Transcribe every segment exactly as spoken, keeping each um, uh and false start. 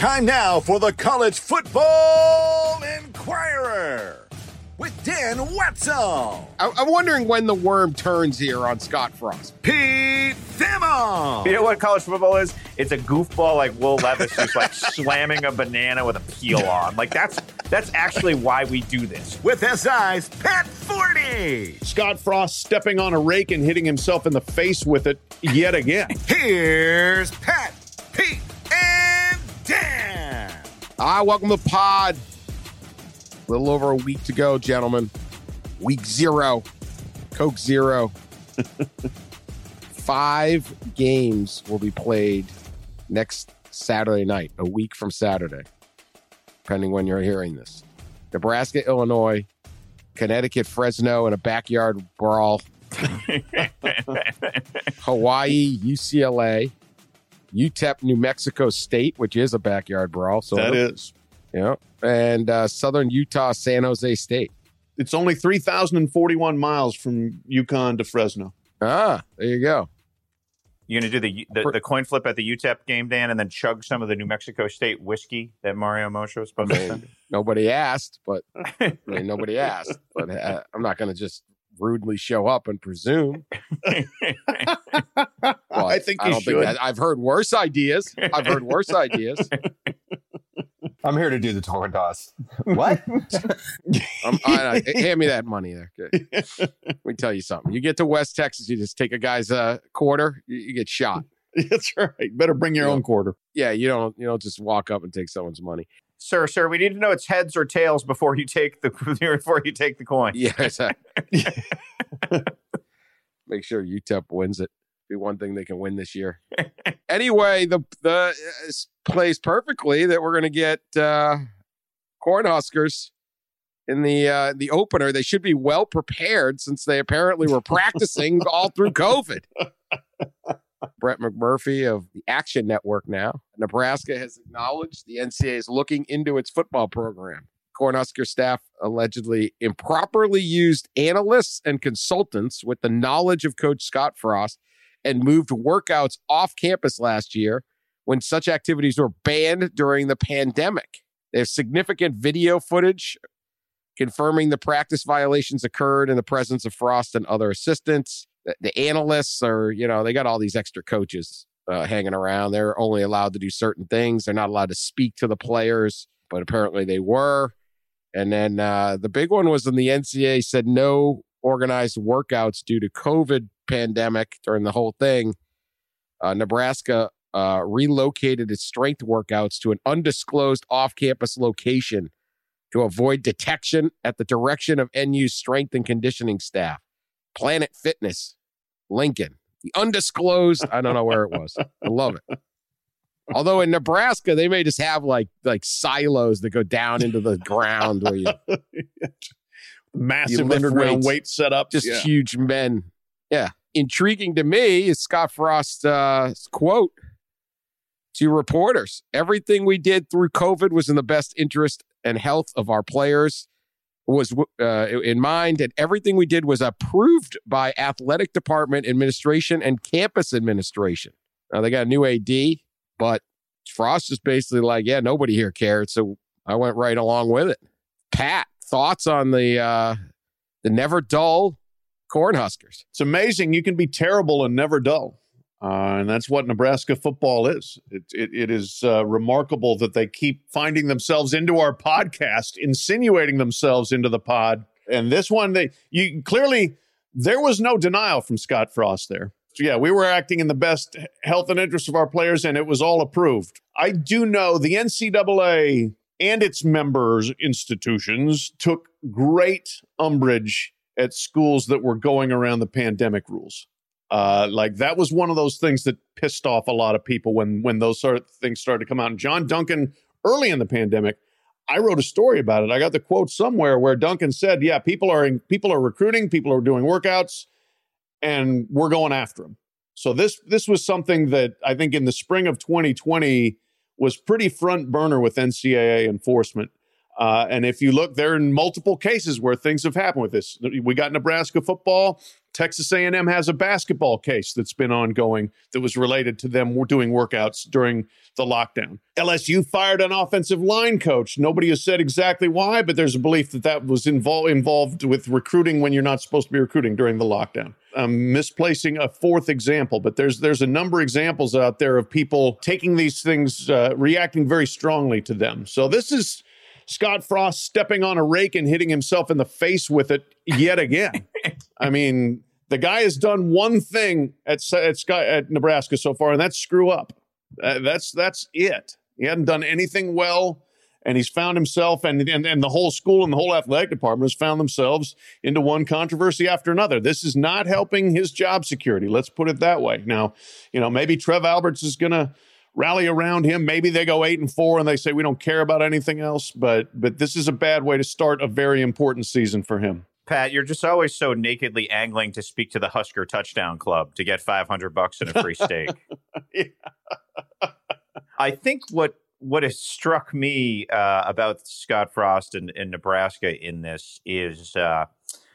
Time now for the College Football Inquirer with Dan Wetzel. I- I'm wondering when the worm turns here on Scott Frost. Pete Thamel. You know what college football is? It's a goofball like Will Levis just like slamming a banana with a peel on. Like that's that's actually why we do this. With S I's Pat Forty. Scott Frost stepping on a rake and hitting himself in the face with it yet again. Here's Pat, Pete, and Dan. Ah, welcome to the pod. A little over a week to go, gentlemen. Week zero. Coke Zero. Five games will be played next Saturday night, a week from Saturday, depending when you're hearing this. Nebraska, Illinois, Connecticut, Fresno in a backyard brawl. Hawaii, U C L A, U T E P, New Mexico State, which is a backyard brawl. So That is. Yeah. And uh, Southern Utah, San Jose State. It's only three thousand forty-one miles from Yukon to Fresno. Ah, there you go. You're going to do the, the the coin flip at the U T E P game, Dan, and then chug some of the New Mexico State whiskey that Mario Moshe was supposed to send? Nobody asked, but I mean, nobody asked. But uh, I'm not going to just rudely show up and presume. Well, I think I you don't should. think that, I've heard worse ideas. I've heard worse ideas. I'm here to do the tour toss. What? Um, I, I, hand me that money there. Okay. Let me tell you something. You get to West Texas, you just take a guy's uh, quarter, you, you get shot. That's right. Better bring your Yeah. own quarter. Yeah, you don't you don't just walk up and take someone's money. Sir, sir, we need to know it's heads or tails before you take the before you take the coin. Yeah, exactly. Make sure U T E P wins it. Be one thing they can win this year. Anyway, the the uh, plays perfectly that we're going to get uh, Cornhuskers in the uh, the opener. They should be well prepared since they apparently were practicing all through COVID. Brett McMurphy of the Action Network now. Nebraska has acknowledged the N C double A is looking into its football program. Cornhusker staff allegedly improperly used analysts and consultants with the knowledge of Coach Scott Frost and moved workouts off campus last year when such activities were banned during the pandemic. There's significant video footage confirming the practice violations occurred in the presence of Frost and other assistants. The, the analysts are, you know, they got all these extra coaches uh, hanging around. They're only allowed to do certain things. They're not allowed to speak to the players, but apparently they were. And then uh, the big one was when the N C double A said no organized workouts due to COVID pandemic during the whole thing. Uh, Nebraska uh, relocated its strength workouts to an undisclosed off-campus location to avoid detection at the direction of N U's strength and conditioning staff. Planet Fitness, Lincoln. The undisclosed, I don't know where it was. I love it. Although in Nebraska, they may just have like like silos that go down into the ground where you Massive You lift underground weights. weight setup. just Yeah. huge men. Yeah. Intriguing to me is Scott Frost's uh, quote to reporters. Everything we did through COVID was in the best interest and health of our players was uh, in mind, and everything we did was approved by athletic department administration and campus administration. Now they got a new A D, but Frost is basically like, yeah, nobody here cared, so I went right along with it. Pat, thoughts on the uh, the never dull Cornhuskers? It's amazing you can be terrible and never dull. Uh, and that's what Nebraska football is. It, it, it is uh, remarkable that they keep finding themselves into our podcast, insinuating themselves into the pod. And this one, they you clearly, there was no denial from Scott Frost there. So yeah, we were acting in the best health and interest of our players, and it was all approved. I do know the N C double A and its members institutions took great umbrage at schools that were going around the pandemic rules. Uh, like that was one of those things that pissed off a lot of people when when those sort of things started to come out. And John Duncan, early in the pandemic, I wrote a story about it. I got the quote somewhere where Duncan said, "Yeah, people are in, people are recruiting, people are doing workouts, and we're going after them." So this this was something that I think in the spring of twenty twenty was pretty front burner with N C double A enforcement. Uh, and if you look, there are multiple cases where things have happened with this. We got Nebraska football. Texas A and M has a basketball case that's been ongoing that was related to them doing workouts during the lockdown. L S U fired an offensive line coach. Nobody has said exactly why, but there's a belief that that was invol- involved with recruiting when you're not supposed to be recruiting during the lockdown. I'm misplacing a fourth example, but there's there's a number of examples out there of people taking these things, uh, reacting very strongly to them. So this is Scott Frost stepping on a rake and hitting himself in the face with it yet again. I mean, the guy has done one thing at at, Scott, at Nebraska so far, and that's screw up. Uh, that's that's it. He hadn't done anything well, and he's found himself, and, and and the whole school and the whole athletic department has found themselves into one controversy after another. This is not helping his job security. Let's put it that way. Now, you know, maybe Trev Alberts is going to rally around him. Maybe they go eight and four and they say we don't care about anything else. But but this is a bad way to start a very important season for him. Pat, you're just always so nakedly angling to speak to the Husker Touchdown Club to get five hundred bucks and a free steak. Yeah. I think what what has struck me uh, about Scott Frost and, and Nebraska in this is uh,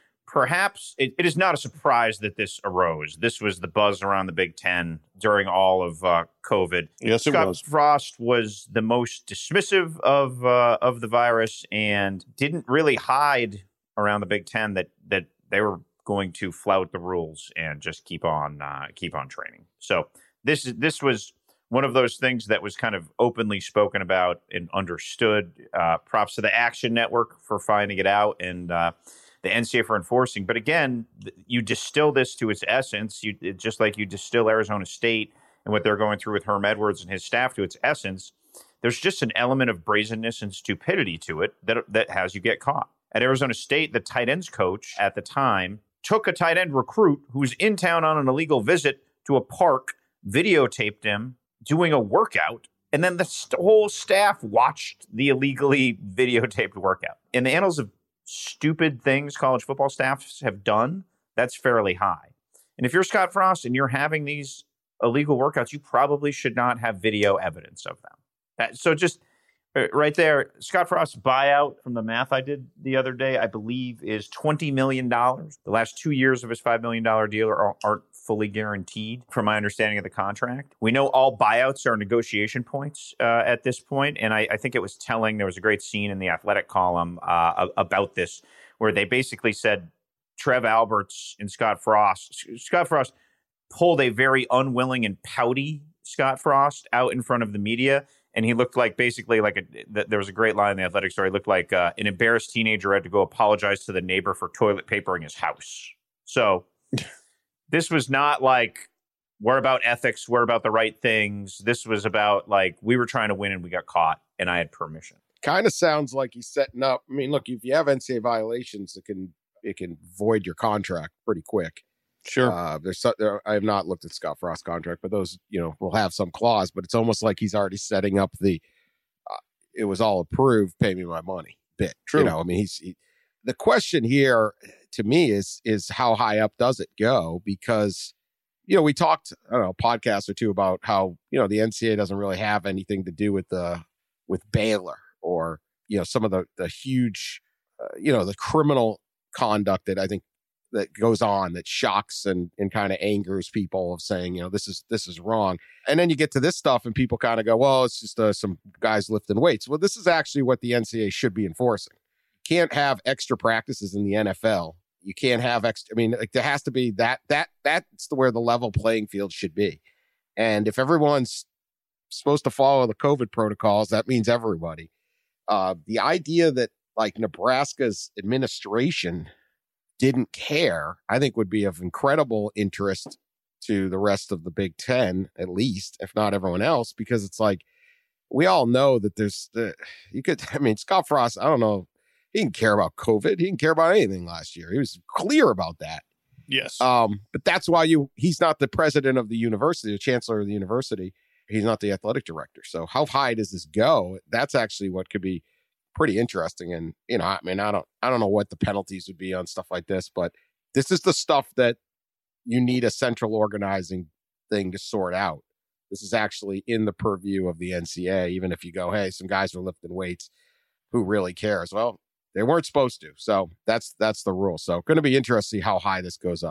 perhaps it, it is not a surprise that this arose. This was the buzz around the Big Ten during all of uh, COVID. Yes, it Scott was. Frost was the most dismissive of uh, of the virus and didn't really hide around the Big Ten that that they were going to flout the rules and just keep on uh, keep on training. So this is this was one of those things that was kind of openly spoken about and understood. Uh, props to the Action Network for finding it out and uh, the N C A A for enforcing. But again, you distill this to its essence, you it, just like you distill Arizona State and what they're going through with Herm Edwards and his staff to its essence. There's just an element of brazenness and stupidity to it that that has you get caught. At Arizona State, the tight ends coach at the time took a tight end recruit who was in town on an illegal visit to a park, videotaped him doing a workout, and then the st- whole staff watched the illegally videotaped workout. In the annals of stupid things college football staffs have done, that's fairly high. And if you're Scott Frost and you're having these illegal workouts, you probably should not have video evidence of them. That, so just right there, Scott Frost's buyout from the math I did the other day, I believe, is twenty million dollars. The last two years of his five million dollars deal are, aren't fully guaranteed, from my understanding of the contract. We know all buyouts are negotiation points uh, at this point, and I, I think it was telling. There was a great scene in the Athletic column uh, about this, where they basically said Trev Alberts and Scott Frost. Scott Frost pulled a very unwilling and pouty Scott Frost out in front of the media. And he looked like basically like a, there was a great line in the Athletic story. He looked like uh, an embarrassed teenager had to go apologize to the neighbor for toilet papering his house. So this was not like, we're about ethics, we're about the right things. This was about like, we were trying to win and we got caught and I had permission. Kind of sounds like he's setting up. I mean, look, if you have N C A A violations, it can it can void your contract pretty quick. Sure. Uh, there's so, there, I have not looked at Scott Frost's contract, but those, you know, will have some clause, but it's almost like he's already setting up the, uh, it was all approved, pay me my money bit. True. You know, I mean, he's, he, the question here to me is, is how high up does it go? Because, you know, we talked, I don't know, a podcast or two about how, you know, the N C A A doesn't really have anything to do with the, with Baylor or, you know, some of the, the huge, uh, you know, the criminal conduct that I think that goes on that shocks and, and kind of angers people of saying, you know, this is, this is wrong. And then you get to this stuff and people kind of go, well, it's just uh, some guys lifting weights. Well, this is actually what the N C A A should be enforcing. You can't have extra practices in the N F L. You can't have extra, I mean, like there has to be that, that, that's the, where the level playing field should be. And if everyone's supposed to follow the COVID protocols, that means everybody. Uh, the idea that like Nebraska's administration didn't care, I think would be of incredible interest to the rest of the Big Ten, at least, if not everyone else, because it's like, we all know that there's, uh, you could, I mean, Scott Frost, I don't know, he didn't care about COVID. He didn't care about anything last year. He was clear about that. Yes. Um, but that's why you, he's not the president of the university, the chancellor of the university. He's not the athletic director. So how high does this go? That's actually what could be pretty interesting. And, you know, I mean, I don't, I don't know what the penalties would be on stuff like this, but this is the stuff that you need a central organizing thing to sort out. This is actually in the purview of the N C A A, even if you go, hey, some guys are lifting weights, who really cares? Well, they weren't supposed to. So that's, that's the rule. So going to be interesting to see how high this goes up.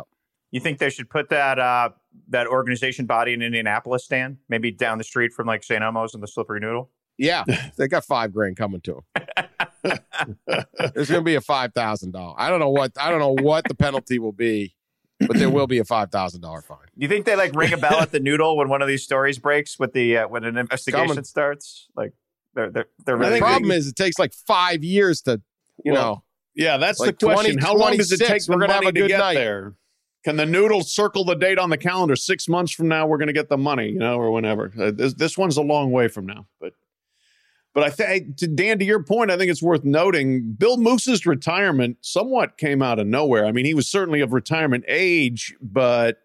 You think they should put that uh, that organization body in Indianapolis, Stan? Maybe down the street from like Saint Elmo's and the Slippery Noodle? Yeah, they got five grand coming to them. There's going to be a five thousand dollars. I don't know what I don't know what the penalty will be, but there will be a five thousand dollars fine. Do you think they like ring a bell at the Noodle when one of these stories breaks with the uh, when an investigation starts? Like they're they're they're really the problem is it takes like five years to you Well, know. Yeah, that's Like the question. How long does it take the we're gonna money have a to good get night. there? Can the Noodle circle the date on the calendar? Six months from now, we're going to get the money, you know, or whenever. Uh, this, this one's a long way from now. But but I think, to Dan, to your point, I think it's worth noting Bill Moose's retirement somewhat came out of nowhere. I mean, he was certainly of retirement age, but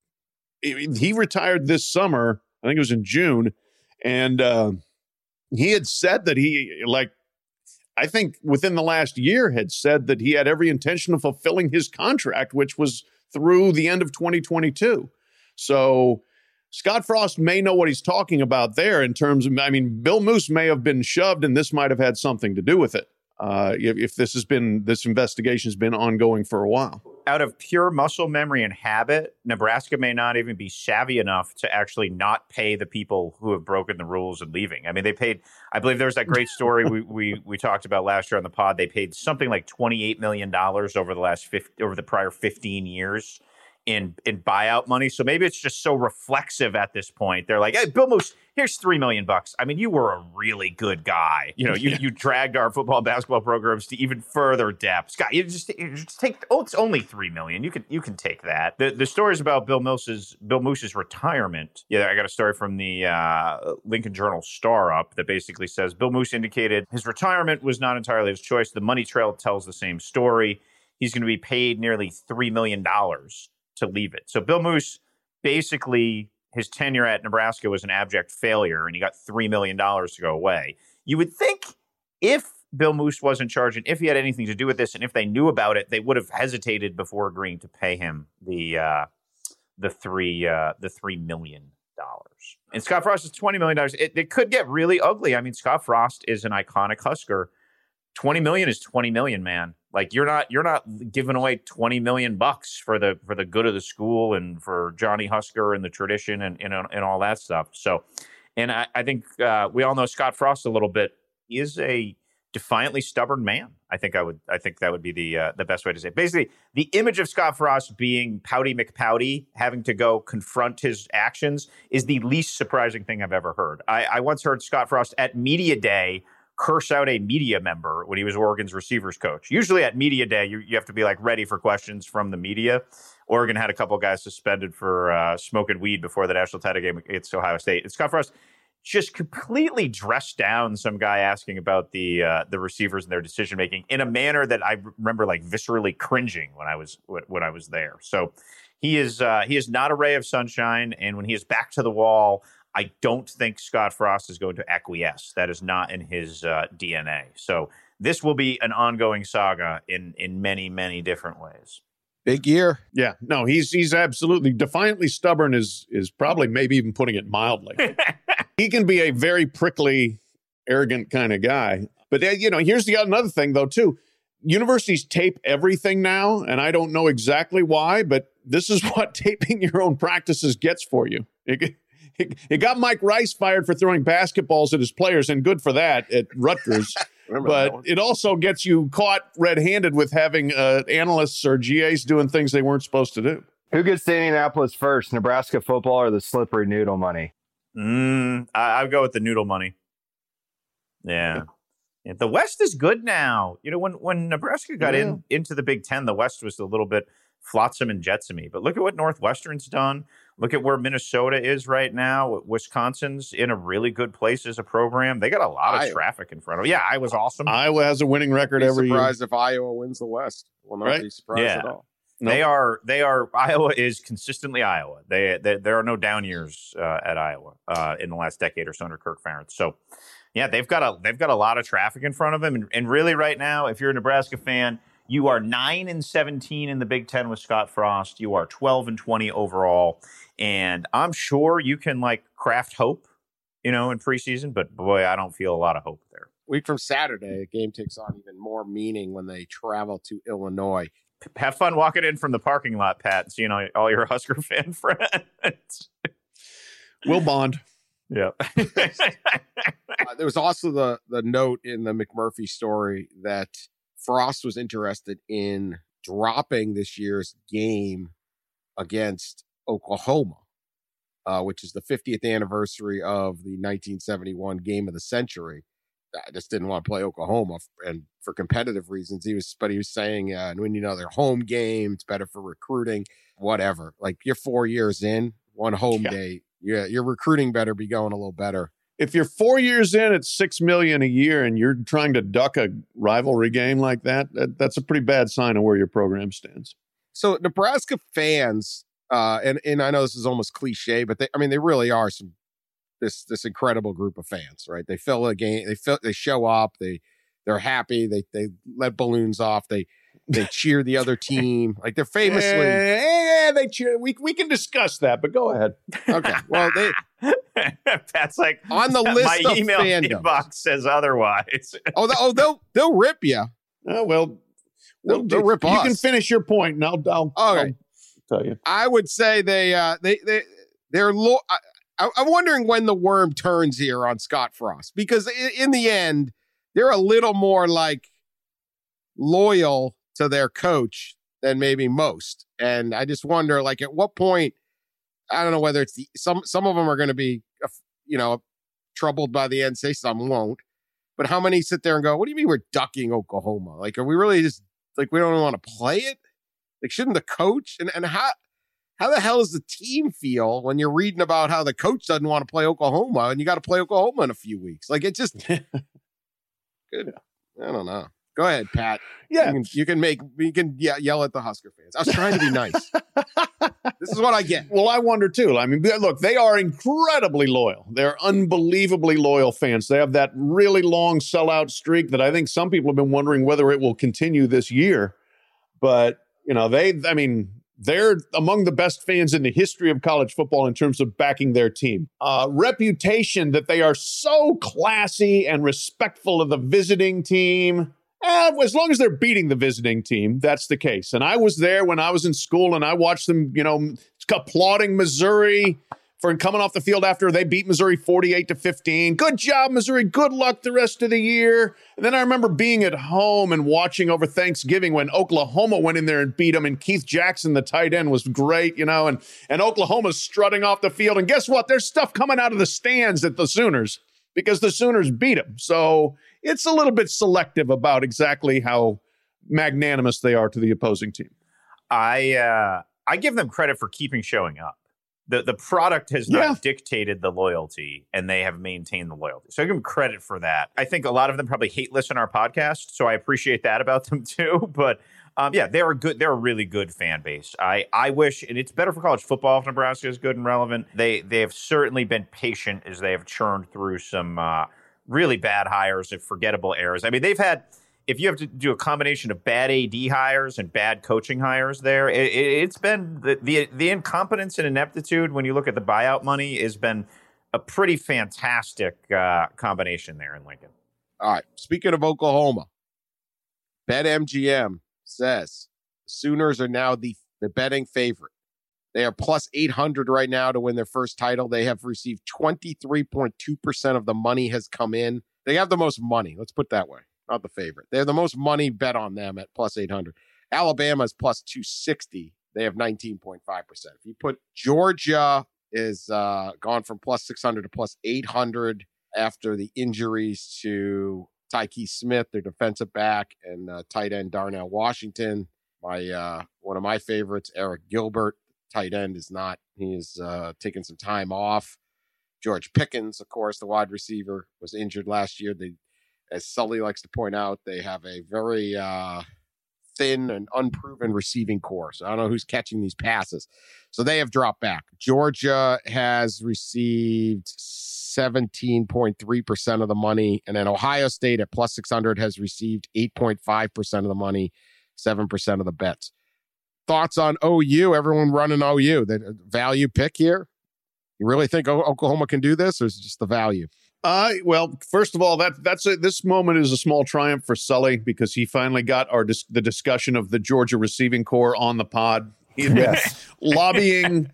he he retired this summer. I think it was in June. And uh, he had said that he, like, I think within the last year had said that he had every intention of fulfilling his contract, which was through the end of twenty twenty-two. So Scott Frost may know what he's talking about there in terms of, I mean, Bill Moose may have been shoved and this might have had something to do with it. Uh, if, if this has been, this investigation has been ongoing for a while. Out of pure muscle memory and habit, Nebraska may not even be savvy enough to actually not pay the people who have broken the rules and leaving. I mean, they paid, I believe there was that great story we, we we talked about last year on the pod. They paid something like twenty-eight million dollars over the last fifty, over the prior fifteen years in in buyout money. So maybe it's just so reflexive at this point. They're like, hey, Bill Moose, here's three million bucks. I mean, you were a really good guy. You know, you, you dragged our football and basketball programs to even further depths. Scott, you just, you just take, oh, it's only three million. You can you can take that. The the stories about Bill Moose's Bill Moose's retirement. Yeah, I got a story from the uh, Lincoln Journal Star up that basically says Bill Moose indicated his retirement was not entirely his choice. The money trail tells the same story. He's going to be paid nearly three million dollars to leave it. So Bill Moose, basically, his tenure at Nebraska was an abject failure, and he got three million dollars to go away. You would think if Bill Moose wasn't charged, and if he had anything to do with this, and if they knew about it, they would have hesitated before agreeing to pay him the uh, the three uh, the three million dollars. And Scott Frost is twenty million dollars. It, it could get really ugly. I mean, Scott Frost is an iconic Husker. twenty million is twenty million, man. Like you're not you're not giving away twenty million bucks for the for the good of the school and for Johnny Husker and the tradition and and, and all that stuff. So, and I, I think uh, we all know Scott Frost a little bit. He is a defiantly stubborn man. I think I would I think that would be the uh, the best way to say it. Basically, the image of Scott Frost being pouty McPouty, having to go confront his actions, is the least surprising thing I've ever heard. I, I once heard Scott Frost at Media Day curse out a media member when he was Oregon's receivers coach. Usually at media day, you, you have to be like ready for questions from the media. Oregon had a couple of guys suspended for uh, smoking weed before the national title game against Ohio State. And Scott Frost just completely dressed down some guy asking about the uh, the receivers and their decision making in a manner that I remember like viscerally cringing when I was when I was there. So he is uh, he is not a ray of sunshine, and when he is back to the wall, I don't think Scott Frost is going to acquiesce. That is not in his uh, D N A. So this will be an ongoing saga in in many, many different ways. Big year. Yeah, no, he's he's absolutely defiantly stubborn is is probably maybe even putting it mildly. He can be a very prickly, arrogant kind of guy. But, uh, you know, here's the another thing, though, too. Universities tape everything now, and I don't know exactly why, but this is what taping your own practices gets for you. It, it, it got Mike Rice fired for throwing basketballs at his players, and good for that at Rutgers. But it also gets you caught red-handed with having uh, analysts or G As doing things they weren't supposed to do. Who gets to Indianapolis first, Nebraska football or the slippery noodle money? Mm, I, I would go with the noodle money. Yeah. Yeah, the West is good now. You know, when, when Nebraska got Yeah. in into the Big Ten, the West was a little bit flotsam and jetsamy. But look at what Northwestern's done. Look at where Minnesota is right now. Wisconsin's in a really good place as a program. They got a lot of Iowa. traffic in front of them. Yeah, Iowa's awesome. Iowa has a winning record Be every year. surprised if Iowa wins the West. Will not Right? be surprised Yeah. at all. They are, they are, Iowa is consistently Iowa. They, they there are no down years uh, at Iowa uh, in the last decade or so under Kirk Ferentz. So, yeah, they've got a, they've got a lot of traffic in front of them. And, and really right now, if you're a Nebraska fan, you are nine and seventeen in the Big Ten with Scott Frost. You are twelve and twenty overall. And I'm sure you can like craft hope, you know, in preseason, but boy, I don't feel a lot of hope there. Week from Saturday, a game takes on even more meaning when they travel to Illinois. Have fun walking in from the parking lot, Pat, and seeing all, all your Husker fan friends. We'll bond. Yeah. uh, there was also the the note in the McMurphy story that Frost was interested in dropping this year's game against Oklahoma, uh, which is the fiftieth anniversary of the nineteen seventy-one game of the century. I just didn't want to play Oklahoma, and for competitive reasons, he was, but he was saying, uh, when you know their home game, it's better for recruiting, whatever. Like you're four years in, one home Yeah. day, yeah, your recruiting better be going a little better. If you're four years in at six million a year and you're trying to duck a rivalry game like that, that that's a pretty bad sign of where your program stands. So Nebraska fans, uh, and and I know this is almost cliche, but they, I mean, they really are some this this incredible group of fans, right? They fill a game, they fill, they show up, they they're happy, they they let balloons off, they they cheer the other team, like they're famously. Yeah, they cheer. We we can discuss that, but go ahead. Okay, well they Pat's like on the list my of email fandoms. inbox says otherwise. Oh, the, oh, they'll they'll rip you. Oh, well, They'll, they'll rip you us. can finish your point, and I'll, I'll, Okay. I'll tell you. I would say they uh they they they're lo- I, I, I'm wondering when the worm turns here on Scott Frost, because in, in the end they're a little more like loyal to their coach than maybe most, and I just wonder, like, at what point, I don't know whether it's the, some some of them are going to be uh, you know troubled by the N C A A, some won't, but how many sit there and go, what do you mean we're ducking Oklahoma? Like, are we really just like we don't want to play it? Like, shouldn't the coach and and how how the hell does the team feel when you're reading about how the coach doesn't want to play Oklahoma and you got to play Oklahoma in a few weeks? Like, it just good. I don't know. Go ahead, Pat. Yeah. You can, you can make you can yeah, yell at the Husker fans. I was trying to be nice. This is what I get. Well, I wonder too. I mean, look, they are incredibly loyal. They're unbelievably loyal fans. They have that really long sellout streak that I think some people have been wondering whether it will continue this year. But, you know, they, I mean, they're among the best fans in the history of college football in terms of backing their team. Uh, reputation that they are so classy and respectful of the visiting team. Eh, as long as they're beating the visiting team, that's the case. And I was there when I was in school, and I watched them, you know, applauding Missouri for coming off the field after they beat Missouri forty-eight to fifteen. Good job, Missouri. Good luck the rest of the year. And then I remember being at home and watching over Thanksgiving when Oklahoma went in there and beat them, and Keith Jackson, the tight end, was great, you know, and, and Oklahoma's strutting off the field. And guess what? There's stuff coming out of the stands at the Sooners because the Sooners beat them. So it's a little bit selective about exactly how magnanimous they are to the opposing team. I uh, I give them credit for keeping showing up. The the product has not Yeah. dictated the loyalty, and they have maintained the loyalty. So I give them credit for that. I think a lot of them probably hate listen to our podcast, so I appreciate that about them too. But um, yeah, they're a good, they're a really good fan base. I I wish, and it's better for college football if Nebraska is good and relevant. They they have certainly been patient as they have churned through some uh, really bad hires and forgettable errors. I mean, they've had. If you have to do a combination of bad A D hires and bad coaching hires there, it, it, it's been the, the the incompetence and ineptitude when you look at the buyout money has been a pretty fantastic uh, combination there in Lincoln. All right. Speaking of Oklahoma, BetMGM says the Sooners are now the, the betting favorite. They are plus eight hundred right now to win their first title. They have received twenty-three point two percent of the money has come in. They have the most money. Let's put it that way. Not the favorite. They have the most money bet on them at plus eight hundred. Alabama is plus two sixty. They have nineteen point five percent. If you put Georgia is uh, gone from plus six hundred to plus eight hundred after the injuries to Tyke Smith, their defensive back, and uh, tight end Darnell Washington. My uh, one of my favorites, Eric Gilbert, tight end, is not. He is uh, taking some time off. George Pickens, of course, the wide receiver, was injured last year. They As Sully likes to point out, they have a very uh, thin and unproven receiving core. So I don't know who's catching these passes. So they have dropped back. Georgia has received seventeen point three percent of the money. And then Ohio State at plus six hundred has received eight point five percent of the money, seven percent of the bets. Thoughts on O U? Everyone running O U. The value pick here? You really think Oklahoma can do this, or is it just the value? Uh, well, first of all, that that's a, this moment is a small triumph for Sully because he finally got our dis- the discussion of the Georgia receiving corps on the pod. He's been Yes. lobbying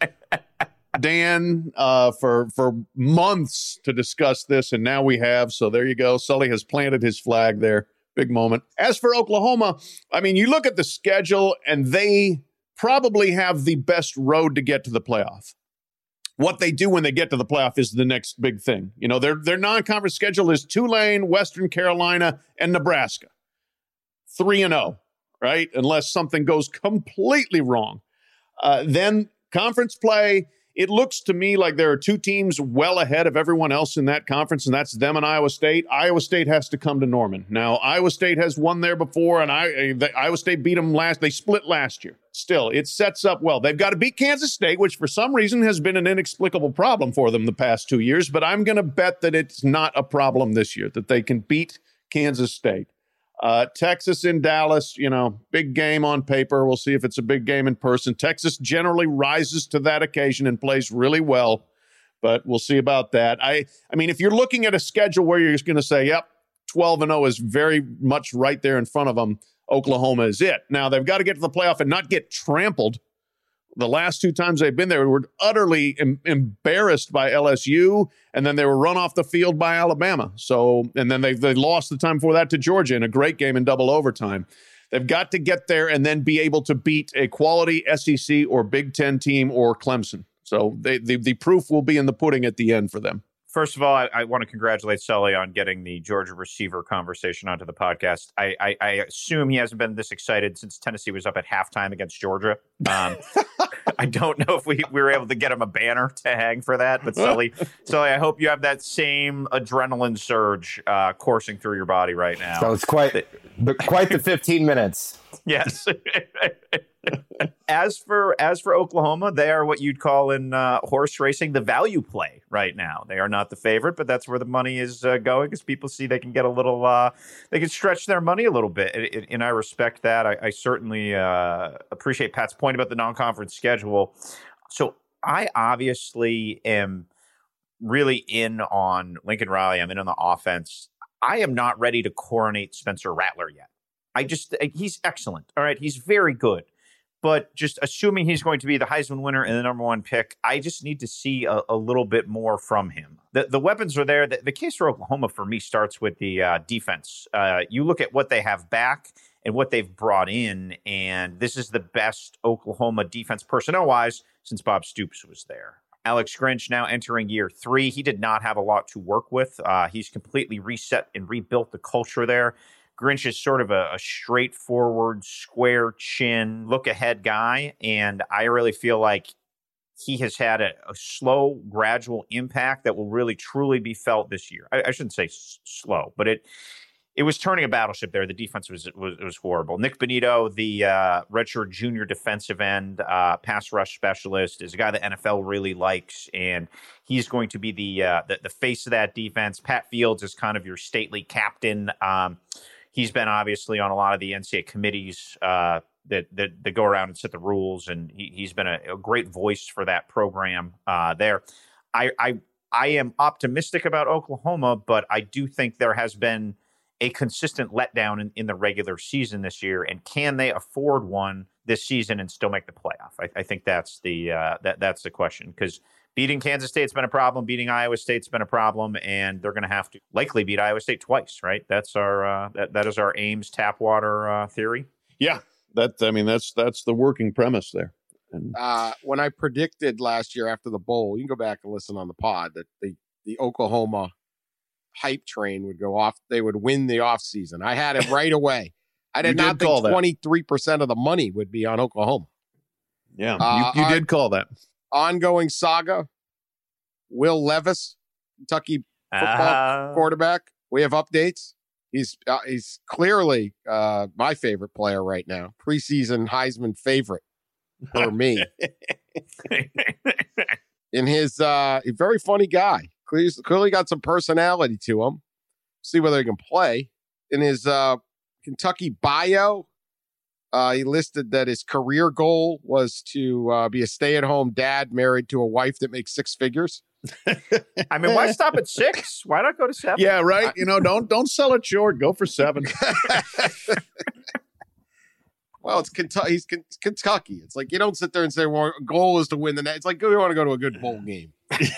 Dan uh, for for months to discuss this, and now we have. So there you go. Sully has planted his flag there. Big moment. As for Oklahoma, I mean, you look at the schedule, and they probably have the best road to get to the playoff. What they do when they get to the playoff is the next big thing. You know, their their non-conference schedule is Tulane, Western Carolina, and Nebraska. three and oh, right? Unless something goes completely wrong. Uh, then conference play, it looks to me like there are two teams well ahead of everyone else in that conference, and that's them and Iowa State. Iowa State has to come to Norman. Now, Iowa State has won there before, and I, the, Iowa State beat them last. They split last year. Still, it sets up well. They've got to beat Kansas State, which for some reason has been an inexplicable problem for them the past two years, but I'm going to bet that it's not a problem this year, that they can beat Kansas State. Uh, Texas in Dallas, you know, big game on paper. We'll see if it's a big game in person. Texas generally rises to that occasion and plays really well, but we'll see about that. I, I mean, if you're looking at a schedule where you're going to say, yep, twelve and oh is very much right there in front of them, Oklahoma is it. Now, they've got to get to the playoff and not get trampled. The last two times they've been there, we were utterly em- embarrassed by L S U, and then they were run off the field by Alabama. So, and then they they lost the time before that to Georgia in a great game in double overtime. They've got to get there and then be able to beat a quality S E C or Big Ten team or Clemson. So they, the the proof will be in the pudding at the end for them. First of all, I, I want to congratulate Sully on getting the Georgia receiver conversation onto the podcast. I, I, I assume he hasn't been this excited since Tennessee was up at halftime against Georgia. Um, I don't know if we, we were able to get him a banner to hang for that, but Sully, Sully, I hope you have that same adrenaline surge uh, coursing through your body right now. So it's quite, but quite the fifteen minutes. Yes. As for as for Oklahoma, they are what you'd call in uh, horse racing the value play right now. They are not the favorite, but that's where the money is uh, going because people see they can get a little, uh, they can stretch their money a little bit, and, and I respect that. I, I certainly uh, appreciate Pat's point about the non-conference schedule. So I obviously am really in on Lincoln Riley. I'm in on the offense. I am not ready to coronate Spencer Rattler yet. I just he's excellent. All right, he's very good. But just assuming he's going to be the Heisman winner and the number one pick, I just need to see a, a little bit more from him. The, the weapons are there. The, the case for Oklahoma, for me, starts with the uh, defense. Uh, you look at what they have back and what they've brought in, and this is the best Oklahoma defense personnel-wise since Bob Stoops was there. Alex Grinch now entering year three. He did not have a lot to work with. Uh, he's completely reset and rebuilt the culture there. Grinch is sort of a, a straightforward, square chin, look ahead guy. And I really feel like he has had a, a slow, gradual impact that will really, truly be felt this year. I, I shouldn't say s- slow, but it it was turning a battleship there. The defense was was, was horrible. Nick Benito, the uh, redshirt junior defensive end, uh, pass rush specialist, is a guy the N F L really likes, and he's going to be the uh, the, the face of that defense. Pat Fields is kind of your stately captain. Um, He's been obviously on a lot of the N C double A committees uh, that, that that go around and set the rules, and he, he's been a, a great voice for that program uh, there. I, I I am optimistic about Oklahoma, but I do think there has been a consistent letdown in, in the regular season this year, and can they afford one this season and still make the playoff? I, I think that's the uh, that that's the question, because beating Kansas State's been a problem. Beating Iowa State's been a problem, and they're going to have to likely beat Iowa State twice, right? That's our uh, that that is our Ames Tapwater uh, theory. Yeah, that I mean that's that's the working premise there. And Uh, when I predicted last year after the bowl, you can go back and listen on the pod, that the the Oklahoma hype train would go off. They would win the offseason. I had it right away. I did, You did not call think that. twenty-three percent of the money would be on Oklahoma. yeah, Uh, you, you I- did call that. Ongoing saga. Will Levis, Kentucky football Uh, quarterback. We have updates. He's uh, he's clearly uh, my favorite player right now. Preseason Heisman favorite for me. In his uh, a very funny guy. Clearly, clearly got some personality to him. See whether he can play. In his uh, Kentucky bio, Uh, he listed that his career goal was to uh, be a stay-at-home dad married to a wife that makes six figures. I mean, why stop at six? Why not go to seven? Yeah, right. You know, don't don't sell it short. Go for seven. Well, it's Kentucky. He's K- Kentucky. It's like you don't sit there and say, "Well, goal is to win the net." It's like we want to go to a good bowl game.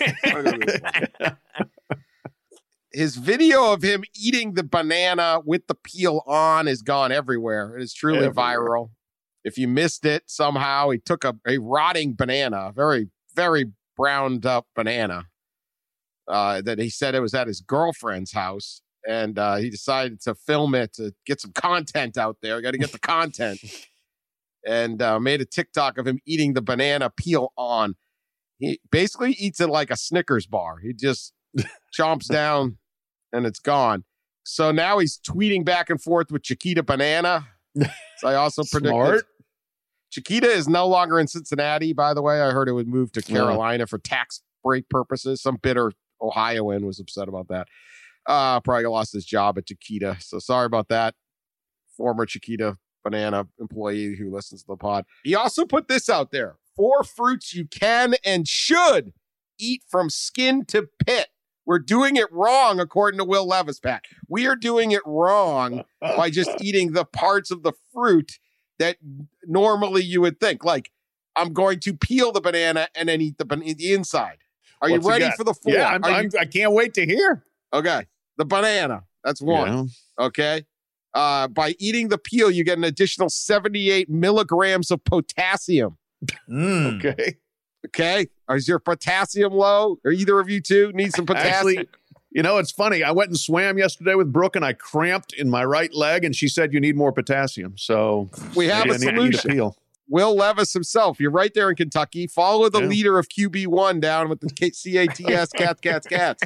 His video of him eating the banana with the peel on is gone everywhere. It is truly everywhere. Viral. If you missed it somehow, he took a, a rotting banana, very, very browned up banana, uh, that he said it was at his girlfriend's house. And uh, he decided to film it to get some content out there. Got to get the content. And uh, made a TikTok of him eating the banana peel on. He basically eats it like a Snickers bar. He just chomps down and it's gone. So now he's tweeting back and forth with Chiquita Banana. So I also predicted Chiquita is no longer in Cincinnati, by the way. I heard it would move to Carolina yeah. for tax break purposes. Some bitter Ohioan was upset about that. Uh, probably lost his job at Chiquita. So sorry about that. Former Chiquita Banana employee who listens to the pod. He also put this out there. Four fruits you can and should eat from skin to pit. We're doing it wrong, according to Will Levis, Pat. We are doing it wrong by just eating the parts of the fruit that normally you would think. Like, I'm going to peel the banana and then eat the, ban- the inside. Are What's you ready for the four? Yeah, I'm, I'm, you- I can't wait to hear. Okay. The banana. That's one. Yeah. Okay. Uh, by eating the peel, you get an additional seventy-eight milligrams of potassium. Mm. Okay. Okay. Is your potassium low? Or either of you two need some potassium? Actually, you know, it's funny. I went and swam yesterday with Brooke and I cramped in my right leg and she said you need more potassium. So we have a I need, solution. I need a peel. Will Levis himself. You're right there in Kentucky. Follow the yeah. leader of Q B one down with the C A T S cats, cats, cats.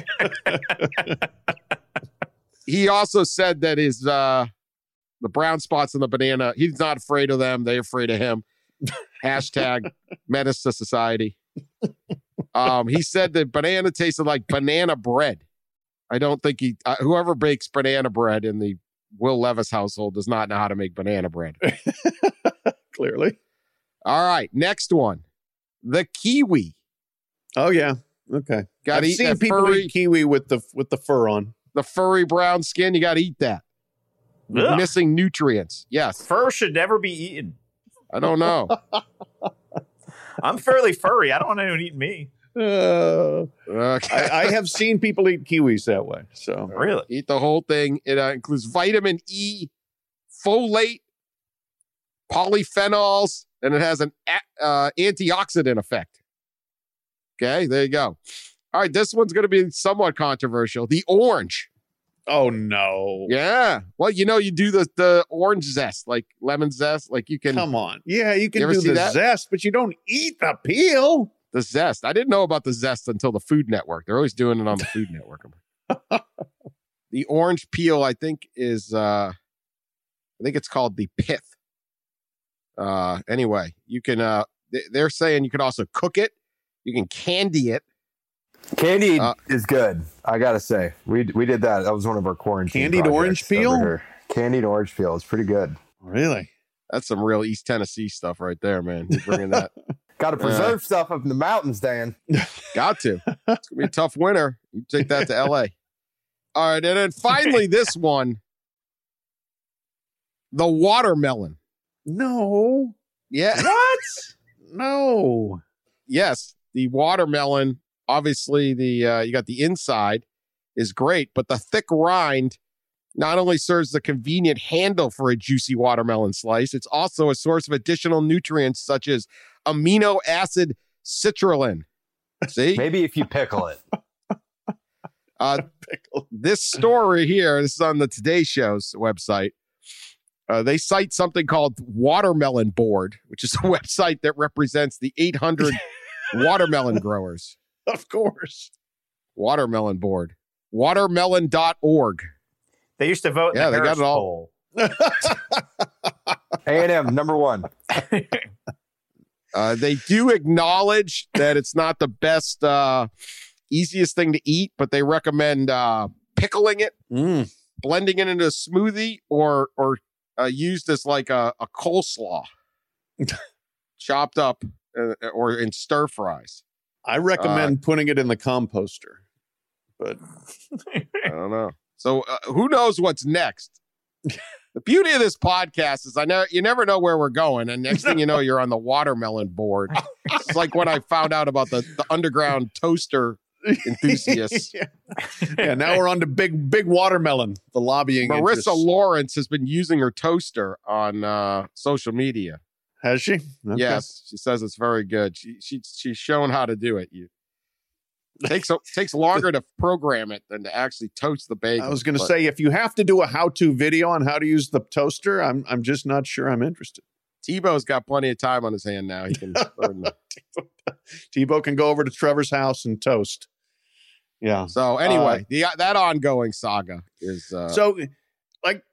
He also said that his uh, the brown spots in the banana, he's not afraid of them. They're afraid of him. Hashtag menace to society. Um, he said that banana tasted like banana bread. I don't think he, uh, whoever bakes banana bread in the Will Levis household does not know how to make banana bread. Clearly. All right, next one. The kiwi. Oh, yeah. Okay. Got to I've eat seen that people furry, eat kiwi with the with the fur on. the furry brown skin. You got to eat that. Ugh. Missing nutrients. Yes. Fur should never be eaten. I don't know. I'm fairly furry. I don't want anyone eating me. Uh, Okay. I, I have seen people eat kiwis that way. So Really? Eat the whole thing. It uh, includes vitamin E, folate, polyphenols, and it has an a- uh, antioxidant effect. Okay, there you go. All right, this one's going to be somewhat controversial. The orange. Oh no. Yeah. Well, you know, you do the, the orange zest, like lemon zest. Like you can, Come on. Yeah, you can You ever do see the that? zest, but you don't eat the peel. the zest. I didn't know about the zest until the Food Network. They're always doing it on the Food Network. The orange peel, I think, is, uh, I think it's called the pith. Uh, anyway, you can, uh, th- they're saying you can also cook it. You can candy it. Candy Uh, is good. I gotta say, we we did that. That was one of our quarantine Candied orange projects over peel? here. Candied orange peel. It's pretty good. Really? That's some real East Tennessee stuff right there, man. You're bringing that. Got to preserve stuff up in the mountains, Dan. Got to. It's going to be a tough winter. You take that to L A. All right. And then finally, this one, the watermelon. No. Yeah. What? No. Yes. The watermelon, obviously, the uh, you got the inside is great, but the thick rind not only serves the convenient handle for a juicy watermelon slice, it's also a source of additional nutrients such as amino acid citrulline. See? Maybe if you pickle it. Uh, this story here, this is on the Today Show's website. Uh, they cite something called Watermelon Board, which is a website that represents the eight hundred watermelon growers. Of course. Watermelon Board. Watermelon dot org. They used to vote in Yeah, the they got Harris it all. poll. A and M, number one. Uh, they do acknowledge that it's not the best, uh, easiest thing to eat, but they recommend uh, pickling it, Mm. blending it into a smoothie, or or uh, used as like a, a coleslaw, chopped up uh, or in stir fries. I recommend uh, putting it in the composter, but I don't know. So uh, who knows what's next? The beauty of this podcast is I know you never know where we're going, and next thing you know, you're on the watermelon board. It's like when I found out about the, the underground toaster enthusiasts. yeah. yeah, now we're on to big, big watermelon. The lobbying. Marissa interests. Lawrence has been using her toaster on uh, social media. Has she? Okay. Yes, she says it's very good. She she she's shown how to do it. You takes takes longer to program it than to actually toast the bagel. I was going to but. say, if you have to do a how-to video on how to use the toaster, I'm I'm just not sure I'm interested. Tebow's got plenty of time on his hand now. He can learn that. Tebow can go over to Trevor's house and toast. Yeah. So anyway, uh, the that ongoing saga is uh, so like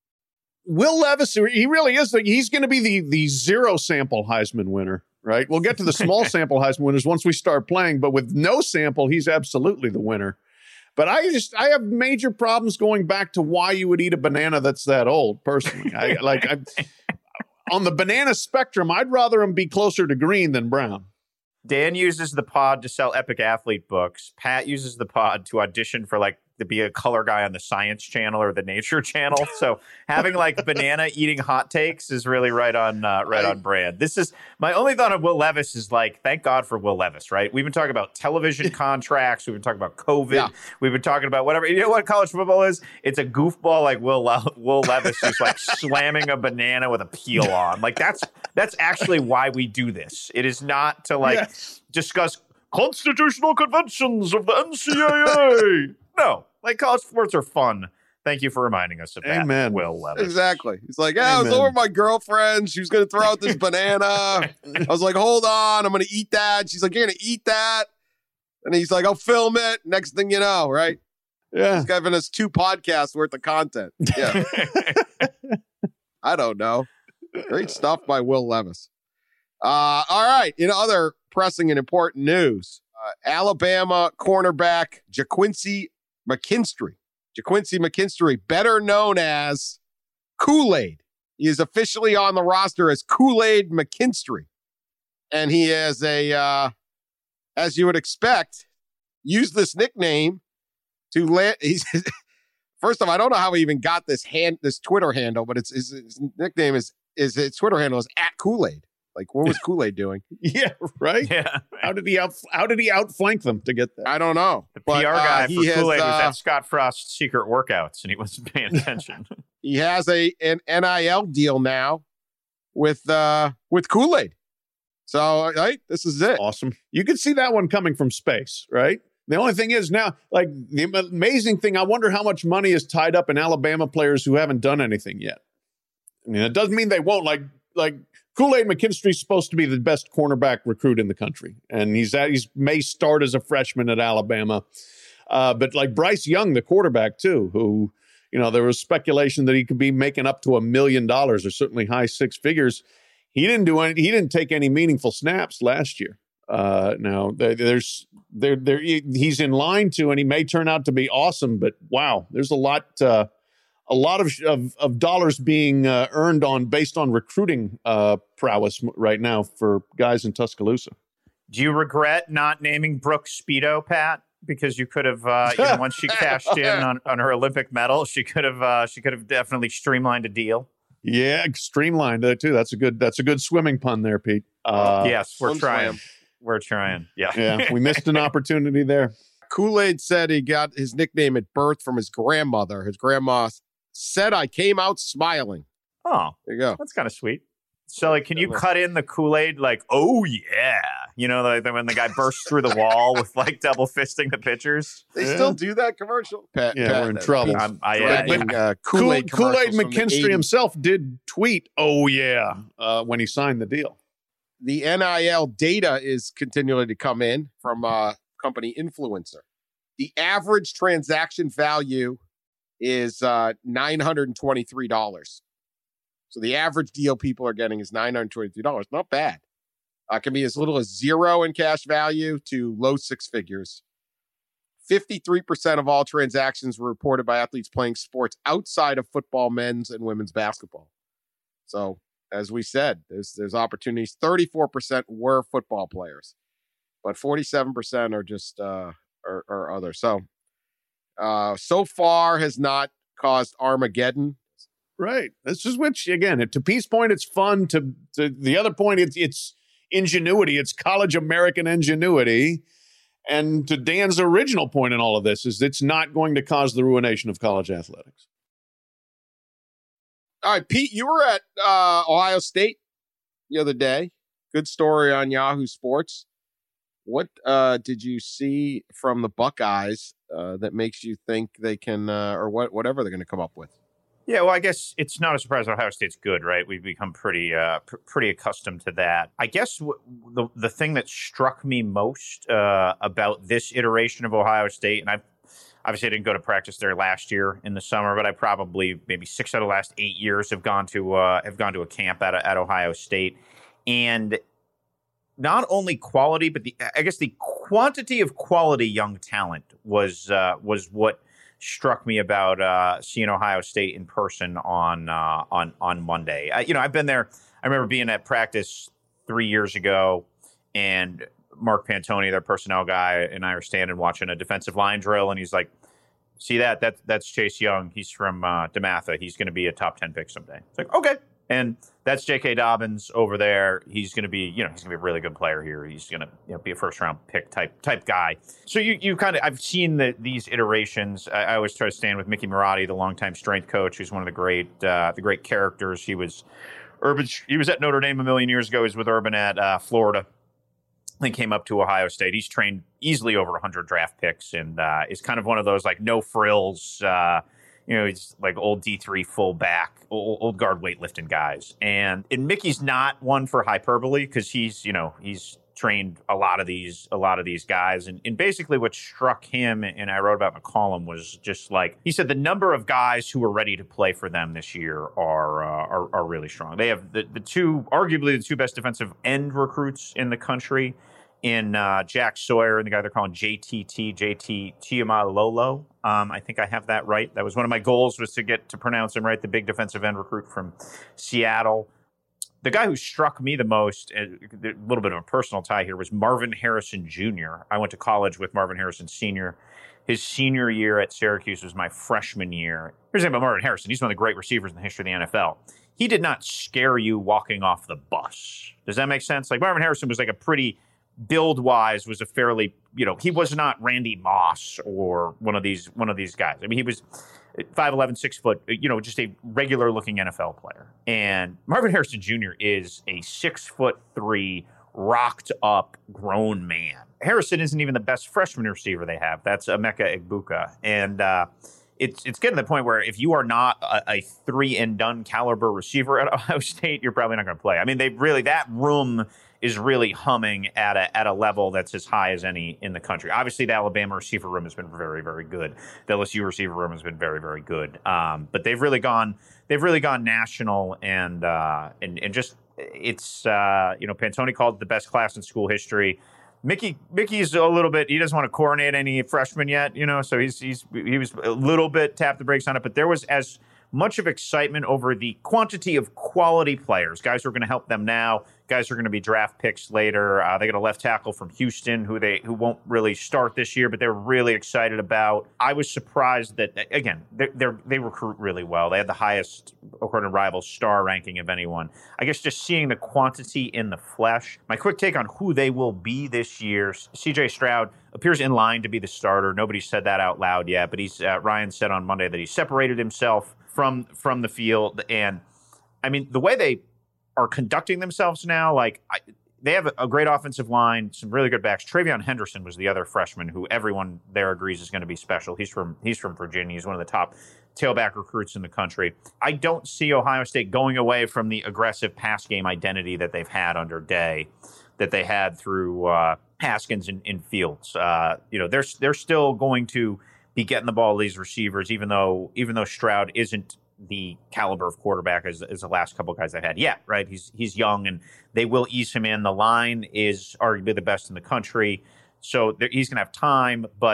Will Levis. He really is. Like, he's going to be the the zero sample Heisman winner. Right. We'll get to the small sample Heisman winners once we start playing, but with no sample, he's absolutely the winner. But I just I have major problems going back to why you would eat a banana that's that old. Personally, I like I, on the banana spectrum, I'd rather him be closer to green than brown. Dan uses the pod to sell Epic Athlete books. Pat uses the pod to audition for like to be a color guy on the Science Channel or the Nature Channel. So having like banana eating hot takes is really right on uh, right on brand. This is my only thought of Will Levis is like, thank God for Will Levis, right? We've been talking about television contracts. We've been talking about COVID. Yeah. We've been talking about whatever. You know what college football is? It's a goofball like Will Le- Will Levis who's like slamming a banana with a peel on. Like that's that's actually why we do this. It is not to like yes. discuss constitutional conventions of the N C double A. No. Like, college sports are fun. Thank you for reminding us of that, Amen. Will Levis. Exactly. He's like, yeah, Amen. I was over with my girlfriend. She was going to throw out this banana. I was like, hold on. I'm going to eat that. She's like, you're going to eat that? And he's like, I'll film it. Next thing you know, right? Yeah. He's giving us two podcasts worth of content. Yeah. I don't know. Great stuff by Will Levis. Uh, all right. In other pressing and important news, uh, Alabama cornerback JaQuincy McKinstry. JaQuincy McKinstry, better known as Kool-Aid. He is officially on the roster as Kool-Aid McKinstry. And he is a, uh, as you would expect, used this nickname to land. He's first off, I don't know how he even got this hand, this Twitter handle, but it's his, his nickname is is his Twitter handle is at Kool-Aid. Like, what was Kool-Aid doing? Yeah, right. Yeah. How did he out? How did he outflank them to get that? I don't know. The but, P R guy uh, for Kool-Aid has, was uh, at Scott Frost's secret workouts, and he wasn't paying attention. He has a an N I L deal now with uh with Kool-Aid. So, right, this is it. Awesome. You could see that one coming from space, right? The only thing is now, like the amazing thing, I wonder how much money is tied up in Alabama players who haven't done anything yet. I mean, it doesn't mean they won't. Like, like Kool-Aid McKinstry's supposed to be the best cornerback recruit in the country, and he's at, he's may start as a freshman at Alabama. Uh, but like Bryce Young, the quarterback too, who, you know, there was speculation that he could be making up to a million dollars or certainly high six figures. He didn't do any. He didn't take any meaningful snaps last year. Uh, now there, there's there there he's in line to, and he may turn out to be awesome. But wow, there's a lot uh, a lot of of, of dollars being uh, earned on based on recruiting uh, prowess right now for guys in Tuscaloosa. Do you regret not naming Brooke Speedo, Pat? Because you could have, uh, you know, once she cashed in on, on her Olympic medal, she could have uh, she could have definitely streamlined a deal. Yeah, streamlined uh, too. That's a good. That's a good swimming pun there, Pete. Uh, yes, we're trying. Swim. We're trying. Yeah, yeah. We missed an opportunity there. Kool-Aid said he got his nickname at birth from his grandmother. His grandma said, "I came out smiling." Oh, there you go. That's kind of sweet. So, like, can you cut in the Kool-Aid? Like, oh yeah, you know, like when the guy bursts through the wall with like double fisting the pitchers. They yeah. still do that commercial. Pat, yeah, Pat, we're in trouble. I'm, I, yeah, yeah. Uh, Kool-Aid, Kool-Aid McKinstry himself did tweet, "Oh yeah," uh, when he signed the deal. The N I L data is continuing to come in from uh, company Influencer. The average transaction value is uh, nine hundred twenty-three dollars. So the average deal people are getting is nine hundred twenty-three dollars. Not bad. Uh, can be as little as zero in cash value to low six figures. fifty-three percent of all transactions were reported by athletes playing sports outside of football, men's and women's basketball. So, as we said, there's there's opportunities. thirty-four percent were football players, but forty-seven percent are just uh, are, are other. So, uh, so far has not caused Armageddon. Right. This is which, again, to Pete's point, it's fun. To, to the other point, it's, it's ingenuity. It's college American ingenuity. And to Dan's original point in all of this is it's not going to cause the ruination of college athletics. All right, Pete, you were at uh, Ohio State the other day. Good story on Yahoo Sports. What uh, did you see from the Buckeyes uh, that makes you think they can, uh, or what, whatever they're going to come up with? Yeah, well, I guess it's not a surprise that Ohio State's good, right? We've become pretty uh, pr- pretty accustomed to that. I guess w- the the thing that struck me most uh, about this iteration of Ohio State, and I obviously I didn't go to practice there last year in the summer, but I probably maybe six out of the last eight years have gone to uh, have gone to a camp at at Ohio State, and not only quality, but the I guess the quantity of quality young talent was uh, was what struck me about uh, seeing Ohio State in person on uh, on on Monday. I, you know, I've been there. I remember being at practice three years ago, and Mark Pantoni, their personnel guy, and I are standing watching a defensive line drill, and he's like, "See that? That that's Chase Young. He's from uh, DeMatha. He's going to be a top ten pick someday." It's like, okay. And that's J K. Dobbins over there. He's going to be, you know, he's going to be a really good player here. He's going to, you know, be a first round pick type type guy. So you you kind of, I've seen the, these iterations. I, I always try to stand with Mickey Marotti, the longtime strength coach, who's one of the great uh, the great characters. He was Urban. He was at Notre Dame a million years ago. He was with Urban at uh, Florida. Then came up to Ohio State. He's trained easily over one hundred draft picks, and uh, is kind of one of those like no frills. Uh, You know, he's like old D three fullback, old, old guard weightlifting guys. And, and Mickey's not one for hyperbole because he's, you know, he's trained a lot of these, a lot of these guys. And, and basically what struck him, and I wrote about in the column, was just like, he said the number of guys who are ready to play for them this year are, uh, are, are really strong. They have the, the two, arguably the two best defensive end recruits in the country, in uh, Jack Sawyer and the guy they're calling J T T, J T Chiamalolo. Um, I think I have that right. That was one of my goals, was to get to pronounce him right, the big defensive end recruit from Seattle. The guy who struck me the most, a little bit of a personal tie here, was Marvin Harrison Junior I went to college with Marvin Harrison Senior His senior year at Syracuse was my freshman year. Here's the thing about Marvin Harrison. He's one of the great receivers in the history of the N F L. He did not scare you walking off the bus. Does that make sense? Like, Marvin Harrison was like a pretty... build-wise was a fairly, you know, he was not Randy Moss or one of these one of these guys. I mean, he was five eleven, six foot, you know, just a regular-looking N F L player. And Marvin Harrison Junior is a six foot three, rocked-up, grown man. Harrison isn't even the best freshman receiver they have. That's Emeka Egbuka. And uh, it's it's getting to the point where if you are not a, a three-and-done caliber receiver at Ohio State, you're probably not going to play. I mean, they really, that room is really humming at a at a level that's as high as any in the country. Obviously, the Alabama receiver room has been very, very good. The L S U receiver room has been very, very good. Um, but they've really gone they've really gone national, and uh, and and just it's uh, you know, Pantoni called it the best class in school history. Mickey Mickey's a little bit, he doesn't want to coronate any freshmen yet, you know, so he's he's he was a little bit tapped the brakes on it, but there was as much of excitement over the quantity of quality players, guys who are going to help them now, guys who are going to be draft picks later. Uh, they got a left tackle from Houston who they who won't really start this year, but they're really excited about. I was surprised that, again, they they recruit really well. They had the highest, according to Rivals, star ranking of anyone. I guess just seeing the quantity in the flesh. My quick take on who they will be this year: C J Stroud appears in line to be the starter. Nobody said that out loud yet, but he's uh, Ryan said on Monday that he separated himself from from the field. And I mean, the way they are conducting themselves now, like I, they have a great offensive line, some really good backs. Travion Henderson was the other freshman who everyone there agrees is going to be special. He's from he's from Virginia. He's one of the top tailback recruits in the country. I don't see Ohio State going away from the aggressive pass game identity that they've had under Day, that they had through uh, Haskins and, and Fields. Uh, you know, they're they're still going to be getting the ball to these receivers, even though even though Stroud isn't the caliber of quarterback as, as the last couple of guys they've had yet, right? He's he's young, and they will ease him in. The line is arguably the best in the country, so he's going to have time, but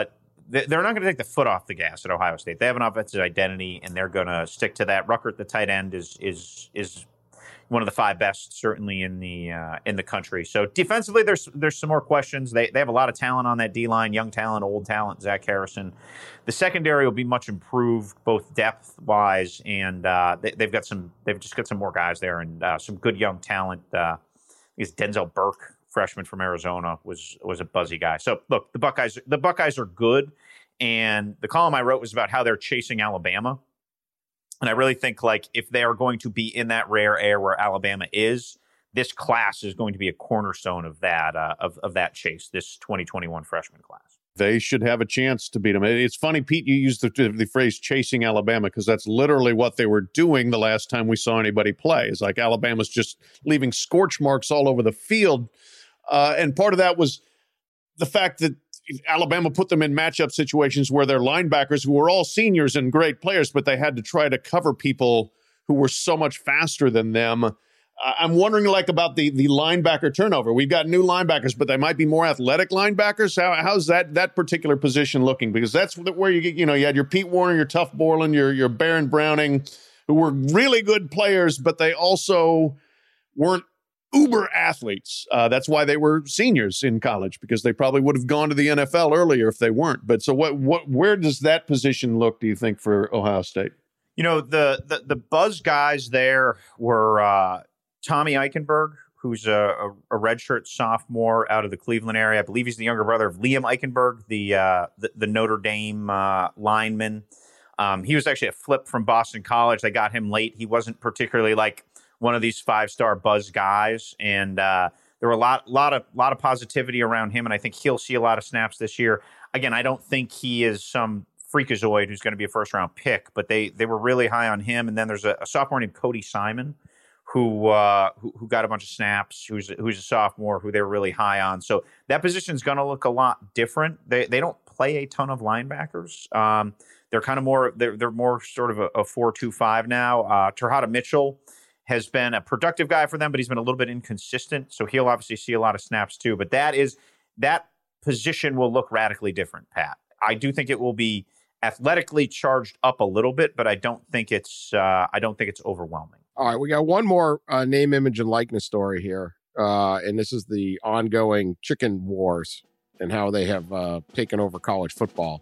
they're not going to take the foot off the gas at Ohio State. They have an offensive identity, and they're going to stick to that. Ruckert, the tight end, is is is one of the five best, certainly in the uh, in the country. So defensively, there's there's some more questions. They they have a lot of talent on that D line, young talent, old talent. Zach Harrison. The secondary will be much improved, both depth wise, and uh, they, they've got some. They've just got some more guys there, and uh, some good young talent. Uh, is Denzel Burke, freshman from Arizona, was was a buzzy guy. So look, the Buckeyes the Buckeyes are good, and the column I wrote was about how they're chasing Alabama, and I really think like if they are going to be in that rare air where Alabama is, this class is going to be a cornerstone of that uh, of of that chase. This twenty twenty-one freshman class. They should have a chance to beat them. It's funny, Pete, you used the, the phrase chasing Alabama because that's literally what they were doing the last time we saw anybody play. It's like Alabama's just leaving scorch marks all over the field. Uh, and part of that was the fact that Alabama put them in matchup situations where their linebackers, who were all seniors and great players, but they had to try to cover people who were so much faster than them. I'm wondering, like, about the the linebacker turnover. We've got new linebackers, but they might be more athletic linebackers. How, how's that that particular position looking? Because that's where you get, you know, you had your Pete Warner, your Tuff Borland, your your Baron Browning, who were really good players, but they also weren't uber athletes. Uh, that's why they were seniors in college, because they probably would have gone to the N F L earlier if they weren't. But so what what where does that position look, do you think, for Ohio State? You know, the the, the buzz guys there were uh, Tommy Eichenberg, who's a, a, a redshirt sophomore out of the Cleveland area. I believe he's the younger brother of Liam Eichenberg, the uh, the, the Notre Dame uh, lineman. Um, he was actually a flip from Boston College. They got him late. He wasn't particularly like one of these five-star buzz guys, and uh, there were a lot, lot of, lot of positivity around him, and I think he'll see a lot of snaps this year. Again, I don't think he is some freakazoid who's going to be a first-round pick, but they they were really high on him. And then there's a, a sophomore named Cody Simon, who, uh, who who got a bunch of snaps, who's who's a sophomore, who they were really high on. So that position is going to look a lot different. They they don't play a ton of linebackers. Um, they're kind of more they're they're more sort of a, a four two five now. Uh, Terhada Mitchell has been a productive guy for them, but he's been a little bit inconsistent. So he'll obviously see a lot of snaps too. But that is that position will look radically different, Pat. I do think it will be athletically charged up a little bit, but I don't think it's uh, I don't think it's overwhelming. All right, we got one more uh, name, image, and likeness story here, uh, and this is the ongoing chicken wars and how they have uh, taken over college football.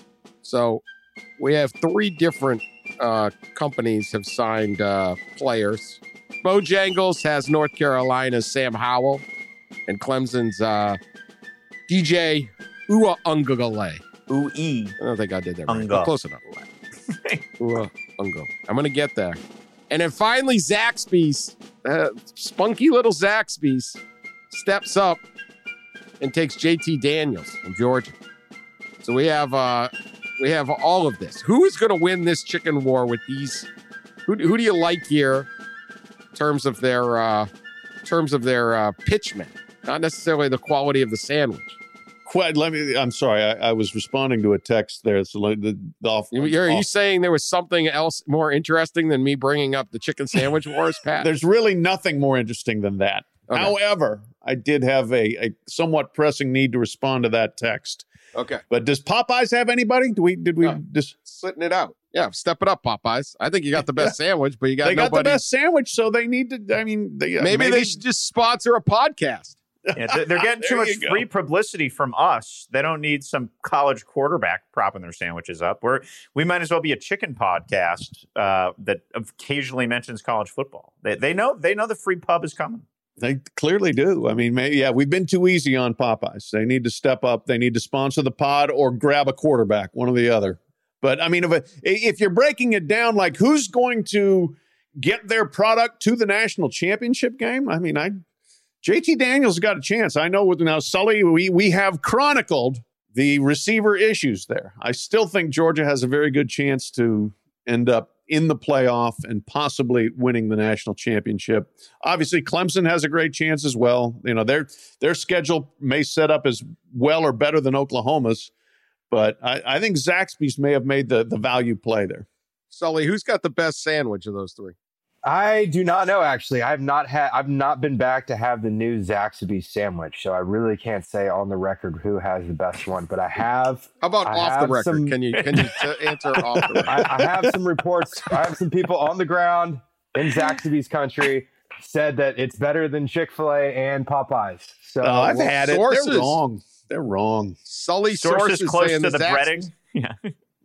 So we have three different uh, companies have signed uh, players. Bojangles has North Carolina's Sam Howell, and Clemson's uh, D J Uiagalelei. Ooh-ee. I don't think I did that right. Unga. Close enough. Uiagalelei. I'm going to get there. And then finally, Zaxby's, uh, spunky little Zaxby's, steps up and takes J T Daniels from Georgia. So we have uh, we have all of this. Who is going to win this chicken war with these? Who, who do you like here in terms of their uh, terms of their uh, pitchmen? Not necessarily the quality of the sandwich. Quite, let me. I'm sorry. I, I was responding to a text there. So the, the off, You're, are off. you saying there was something else more interesting than me bringing up the chicken sandwich wars, Pat? There's really nothing more interesting than that. Okay. However, I did have a, a somewhat pressing need to respond to that text. Okay. But does Popeyes have anybody? Do we? Did we No. just? Slitting it out. Yeah, step it up, Popeyes. I think you got the best sandwich, but you got They got nobody. the best sandwich, so they need to. I mean, they, maybe, maybe they should just sponsor a podcast. Yeah, they're, they're getting too There much you go. free publicity from us. They don't need some college quarterback propping their sandwiches up. We're we might as well be a chicken podcast uh, that occasionally mentions college football. They they know they know the free pub is coming. They clearly do. I mean, maybe, yeah, we've been too easy on Popeyes. They need to step up. They need to sponsor the pod or grab a quarterback, one or the other. But I mean, if a, if you're breaking it down, like who's going to get their product to the national championship game? I mean, I J T Daniels got a chance. I know with now Sully, we we have chronicled the receiver issues there. I still think Georgia has a very good chance to end up in the playoff and possibly winning the national championship. Obviously, Clemson has a great chance as well. You know, their their schedule may set up as well or better than Oklahoma's, but I, I think Zaxby's may have made the, the value play there. Sully, who's got the best sandwich of those three? I do not know. Actually, I've not had. I've not been back to have the new Zaxby's sandwich, so I really can't say on the record who has the best one. But I have. How about I off the have record? some- Can you can you t- answer off the record? I, I have some reports. I have some people on the ground in Zaxby's country said that it's better than Chick-fil-A and Popeyes. So Oh, I've we'll- had it. sources- They're wrong. They're wrong. Sully Sources, sources close saying to the Zaxby's- breading. Yeah.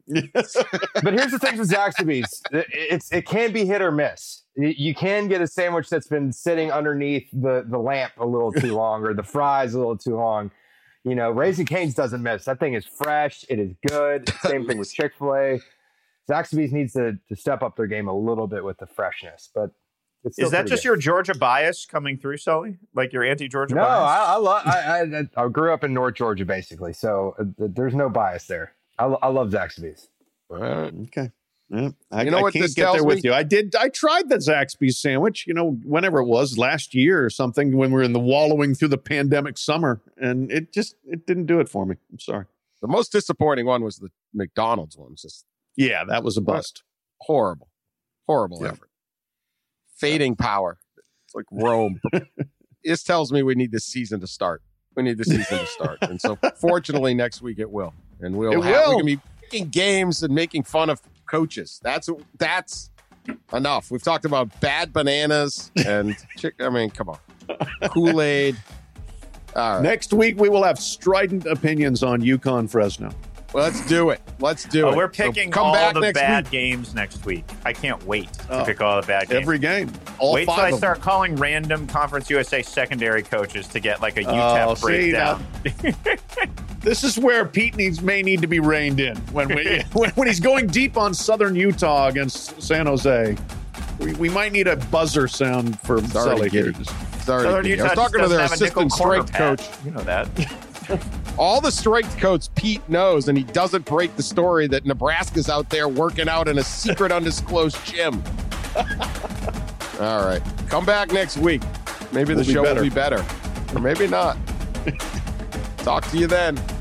But here's the thing with Zaxby's. It- It's it can be hit or miss. You you can get a sandwich that's been sitting underneath the, the lamp a little too long, or the fries a little too long. You know, Raising Cane's doesn't miss. That thing is fresh. It is good. Same thing with Chick-fil-A. Zaxby's needs to, to step up their game a little bit with the freshness. But it's still Is that pretty just good. your Georgia bias coming through, Sully? Like your anti-Georgia No, bias? I, I love. I, I I grew up in North Georgia, basically, so uh, there's no bias there. I, lo- I love Zaxby's. All right. Okay. Yeah, I, You know I what can't this get there tells with me? you. I did. I tried the Zaxby's sandwich, you know, whenever it was last year or something, when we were in the wallowing through the pandemic summer, and it just it didn't do it for me. I'm sorry. The most disappointing one was the McDonald's one. It's just Yeah, that was a bust. horrible, horrible Yeah. effort. Fading power. It's like Rome. This tells me we need this season to start. We need the season to start, and so fortunately, next week it will, and we'll It have, will. we can be picking games and making fun of coaches. That's that's enough. We've talked about bad bananas and chick. I mean, come on, Kool Aid. All right, Next week we will have strident opinions on UConn Fresno. well, let's do it. Let's do Oh, it. we're So picking come all back the next bad week. games next week. I can't wait to Oh, pick all the bad games. Every game, all Wait till five I of them. start calling random Conference U S A secondary coaches to get like a U T E Oh, P see, breakdown. This is where Pete needs may need to be reined in when we when, when he's going deep on Southern Utah against San Jose. We, we might need a buzzer sound for already Sully here. getting- It's already Southern good. Utah I was just talking to their doesn't have a nickel assistant corner strength pad. coach. You know that. All the strength coach Pete knows, and he doesn't break the story that Nebraska's out there working out in a secret undisclosed gym. All right. Come back next week. Maybe the We'll be show better. will be better. Or maybe not. Talk to you then.